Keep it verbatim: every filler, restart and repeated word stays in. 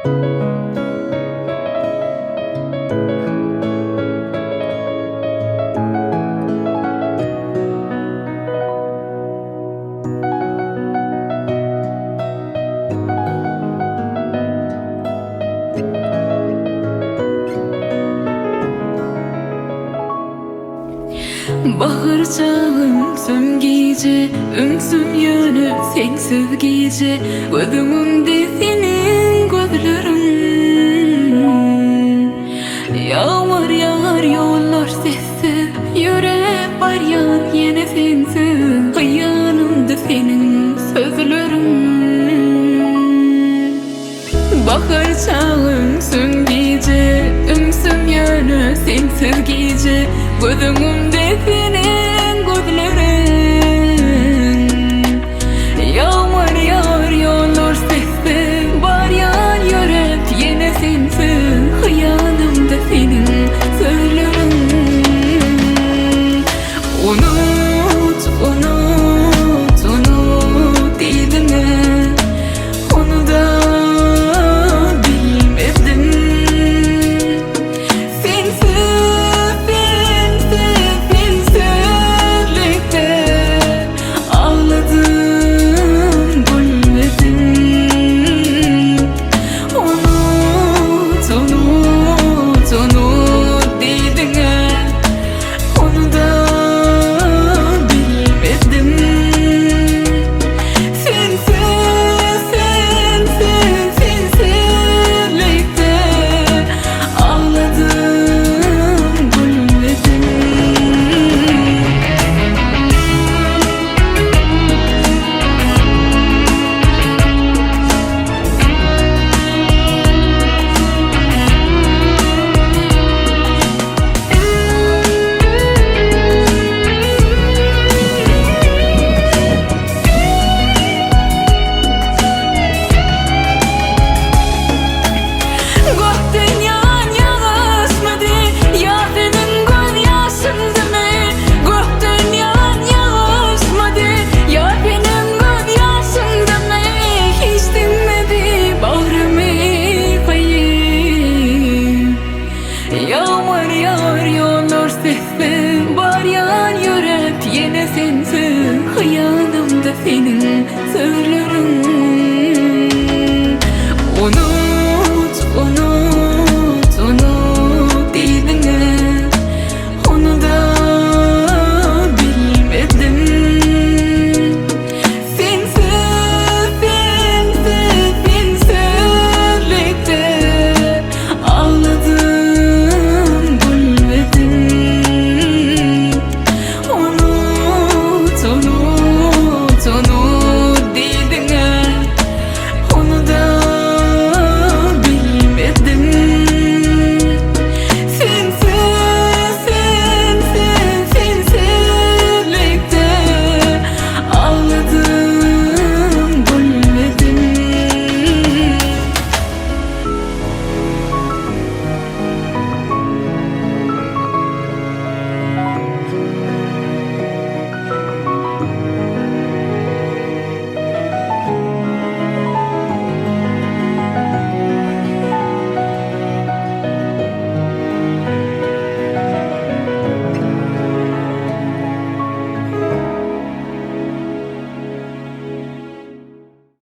Bahar çağın süm gece, ünsüm yönü sensiz gece. Gözümünde senin gözlerin, yağmur yağar yollar sessiz, yürek var yan yine sensiz. Hayalımda senin sözlerin. Bahar çağın süm gece, ünsüm yönü sensiz gece. Gözümde senin gözlerin, yağmur yağar yollar sessiz, var yan yürek yine sensiz. Hayalımda senin sözlerin. Unut, unut, unut dilini, onu da bilmedim. Sensiz, sensiz, sensizlikte ağladım, gülmedim. Unut, unut, unut dilini, onu da bilmedim. Sensiz, sensiz, sensizlikte ağladım, gülmedim. Gökten yağan yağışmadı, ya senin göz yaşındı mı? Gökten yağan yağışmadı, ya benim göz yaşımda mı? Hiç dinmedi bağrımı kayıp. Yağmur yağar yollar sessiz, var yan yürek yine sensiz. Hayalımda senin sözlerin. Onu